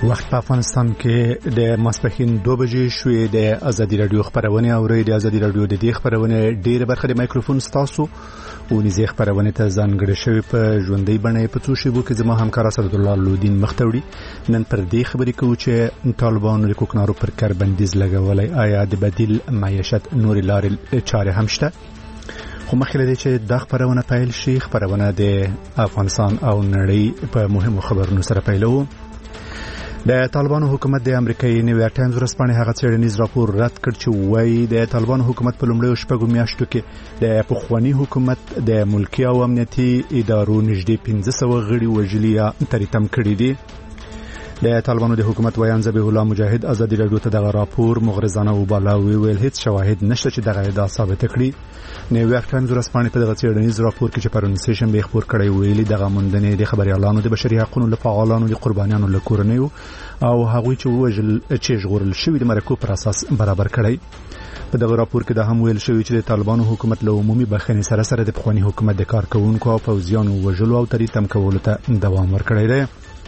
وخت په افغانستان کې د ماسپښین 2 بجې شوې. د ازادي رادیو خبرونه اورئ. د ازادي رادیو د دې خبرونه ډیره برخه د مایکروفون ستاسو او نيزه خبرونه ته ځانګړې شوی په ژوندۍ بڼه په څو شیبو کې زما همکار اسد الله لودین مختوړي نن پر دې خبرې کوي چې طالبانو د کوکنارو پر کار بندیز لګولای. آیا د بدیل معیشت نور لارې چارې هم شته؟ خو مخکې لري چې د خبرونه پیل شي. خبرونه د افغانستان او نړۍ په مهمو خبرونو سره پیلو. د طالبانو حکومت د امریکایي نیویارک ټایمز ورځپاڼې هغه څېړنیز راپور رد کړ چې وایي د طالبانو حکومت په لومړیو شپږو میاشتو کې د پخواني حکومت د ملکي او امنیتي ادارو نږدې 1500 غړي وژلي یا تریتم کړي دي. د طالبانو د حکومت ویان ذبیح الله مجاهد ازادي رادیو ته دغه راپور مغرضانه وباله ویل هیڅ شواهد نشته چې دغه ادعا ثابت کړي. نیویارک ټایمز ورځپاڼې په دغه څېړنیز راپور کې چې پرون سیشن خبر کړی ویلي دغه موندنې د خبريالانو د بشري حقوقو لپاره د قربانیانو لکورنیو او هغوی چې ژغورل شوی د مرکو پر اساس برابر کړی. په دغه راپور کې دا هم ویل شوی چې د طالبانو حکومت له عمومي بخښنې سره د پخواني حکومت د کارکونکو او پوځیانو وژلو او تریتم کولو ته دوام ورکړی دی.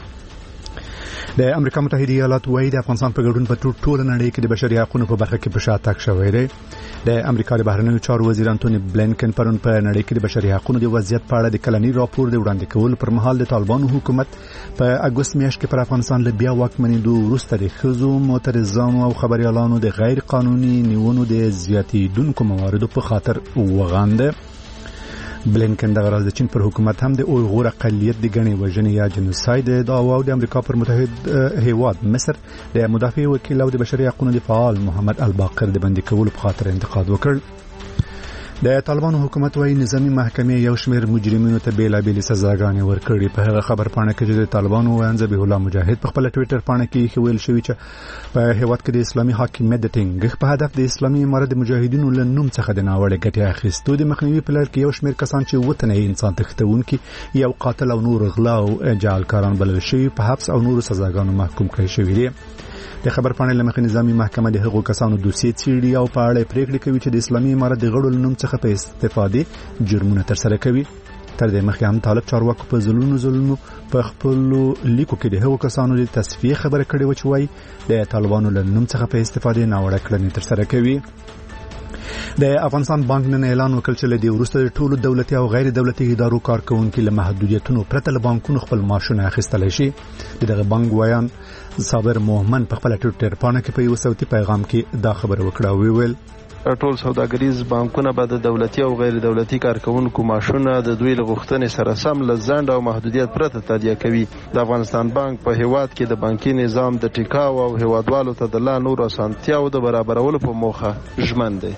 د امریکا متحده ایالات وايي د افغانستان په ګډون په ټول نړۍ کې د بشري حقوقو په برخه کې په شاتګ شوی دی. د امریکا د بهرنیو چارو وزیر انټونی بلینکن پرون په نړۍ کې د بشري حقوقو د وضعیت په اړه د کلنی راپور د وړاندې کولو پر مهال د طالبانو حکومت په اګوست میاشت کې پر افغانستان له بیا واکمنېدو وروسته د ښځو معترضانو او خبريالانو د غیر قانوني نیونو د زیاتېدونکو مواردو په خاطر وغانده. بلینکن دغه راز د چین پر حکومت هم د اویغور اقلیت د غنی وژنې یا جنوساید دعوا او د امریکا پر متحد هیواد مصر د مدافع وکیل او د بشري حقوقو د فعال محمد الباقر د بندي کولو په خاطر انتقاد وکړ. د طالبانو حکومت وايي نظامی محکمې یو شمېر مجرمینو ته بیلابېل سزاګانې ورکړي. په هغه خبر پاڼه کې چې د طالبانو ویان ذبیح الله مجاهد په خپل ټوئیټر پاڼه کې ویل شوی چې په هیواد کې د اسلامي حاکمیت د ټینګښت په هدف د اسلامي امارت د مجاهدینو له نوم څخه د ناوړه ګټې اخیستو د مخنیوي په لړ کې یو شمېر کسان چې وطني انسان تښتونکي یو قاتل او نور غلا او جعلکاران بلل شوي په حبس او نور سزاګانو محکوم کړي شوي دي. د خبر پاڼې لمخې نظامی محکمه د هغو کسانو دوسیې څېړي او په اړه پریکړې کوي چې د اسلامي امارت د غړو نوم څخه په استفادې جرمونه ترسره کوي. تر دې مخکې هم طالب چارواکو په ظلمونو په خپل لیکو کې د هغو کسانو د تصفیه خبره کړې و چې وایي د طالبانو له نوم څخه په استفادې ناوړه کړنې ترسره کوي. د افغانستان بانک نن اعلان وکړ چې له دې وروسته ټولو دولتي او غیر دولتي ادارو کارکونکو له محدودیتونو پرته له بانکونو خپل معاشونه اخیستلی شي. دغه بانک ویان صابر مومن په خپل ټوئیټر پاڼه کې په یو صوتي پیغام کې دا خبره وکړه او ویل ټول سوداګریز بانکونه به د دولتي او غیر دولتي کارکونکو معاشونه د دوی له غوښتنې سره سم له ځنډ او محدودیت پرته تادیه کوي. د افغانستان بانک په هیواد کې د بانکي نظام د ټیکاو او هیوادوالو ته د لا نور اسانتیاو د برابرولو په موخه ژمن دی.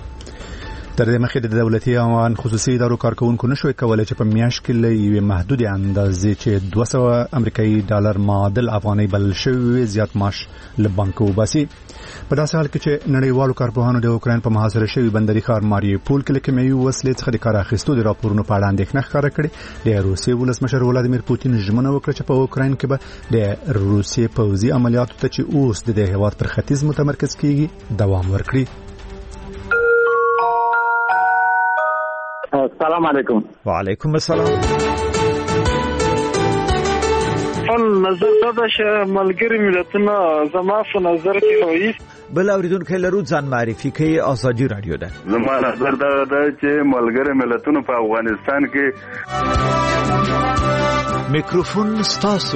تر دې مخکې د دولتي او خصوصي ادارو کارکونکو نشوي کولای چې په میاشت کې له یوې محدودې اندازې چې 200 امریکایي ډالر معادل افغاني بلل شوی زیات معاش له بانکو وباسي. په داسې حال کې چې نړیوالو کارپوهانو د اوکراین په محاصره شوی بندري ښار ماریوپول کې له کیمیاوي وسلې څخه د کار اخیستو د راپورونو په اړه اندېښنه ښکاره کړې. د روسیې ولسمشر ولادیمیر پوتین ژمنه وکړه چې په اوکراین کې به د روسیې پوځي عملیاتو ته چې اوس د هیواد پر ختیځ متمرکز کیږي دوام ورکړي. السلام علیکم. وعلیکم السلام. نظر دا چې ملګری ملتونه زما په نظر کې وایي بل اوریدونکو لرو ځان معرفي کوي. ازادي رادیو ده. زما نظر دا چې ملګری ملتونه په افغانستان کې میکروفون ستاسو.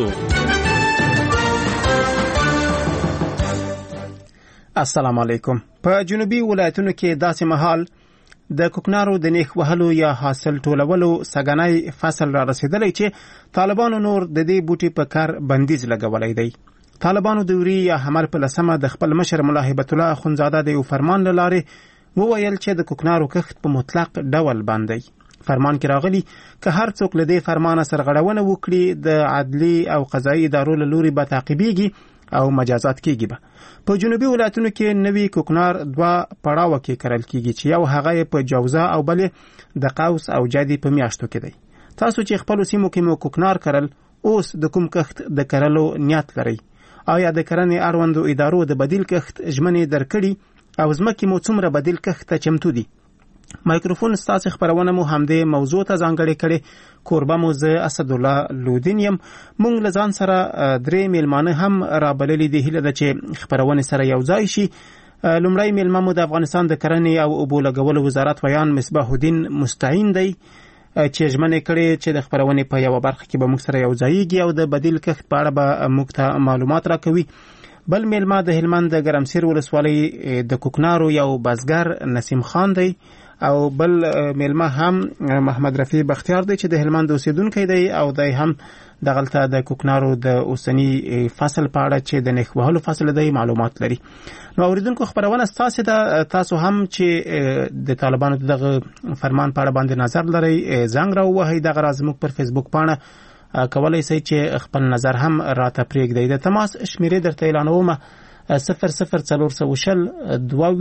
السلام علیکم. په جنوبي ولایتونو کې داسې مهال د کوکنارو د نیخ وهلو یا حاصل ټولولو سګنای فصل را رسیدلی چې طالبانو نور د دې بوټي په کار بندیز لګولی دی. طالبانو د وری یا حمل په لسمه د خپل مشر ملا هیبت الله اخندزاده د یو فرمان له لارې وویل چې د کوکنارو کښت په مطلق ډول بند دی. فرمان کې راغلی که هر څوک له دې فرمانه سرغړونه وکړي د عدلي او قضایي ادارو له لوري به تعقیبېږي او مجازات کېږي. به په جنوبي ولایتونو کې نوی کوکنار 2 پړاوه کې کرل کېږي چې یو هغه په جوزا او بل د قوس او جدي په میاشتو کې دی. تاسو چې خپل سیمو کې مو کوکنار کرل اوس د کوم کښت د کرلو نیت لرئ؟ آیا د کرنې اړوندو ادارو د بدیل کښت ژمنې درکړي او ځمکې مو څومره بدیل کښت ته چمتو دي؟ مایکروفون ستاسو خبرونه مو همدې موضوع ته ځانګړې کړې. کوربه مو زه اسد الله لودین یم. مونږ له ځان سره 3 میلمانه هم رابللي دي. هیله ده چې خبرونه سره یو ځای شي. لومړی میلمه مو د افغانستان د کرنې او اوبو لګولو وزارت ویان مصباح الدین مستعین دی چې ژمنه کړې چې د خبرونه په یو برخه کې به موږ سره یو ځایږي او د بدیل کښت په اړه به موږ ته معلومات راکوي. بل میلمه د هلمند د ګرمسیر ولسوالۍ د کوکنارو یو بزګر نسیم خان دی او بل میلمه هم محمد رفیع بختیار دی چې د هلمند اوسیدونکی دی او د هم دغلته د کوکنارو د اوسنی فصل په اړه چې د نخ وهلو فصل دی معلومات لري. نو اوریدونکو خبرونه تاسو هم چې د طالبانو دغه فرمان په اړه باندې نظر لري زنګ راوهئ. دغه راز موږ پر فیسبوک پاڼه کولای شئ چې خپل نظر هم راته پرېږدئ. د تماس شمیرې درته اعلانوم 0040 2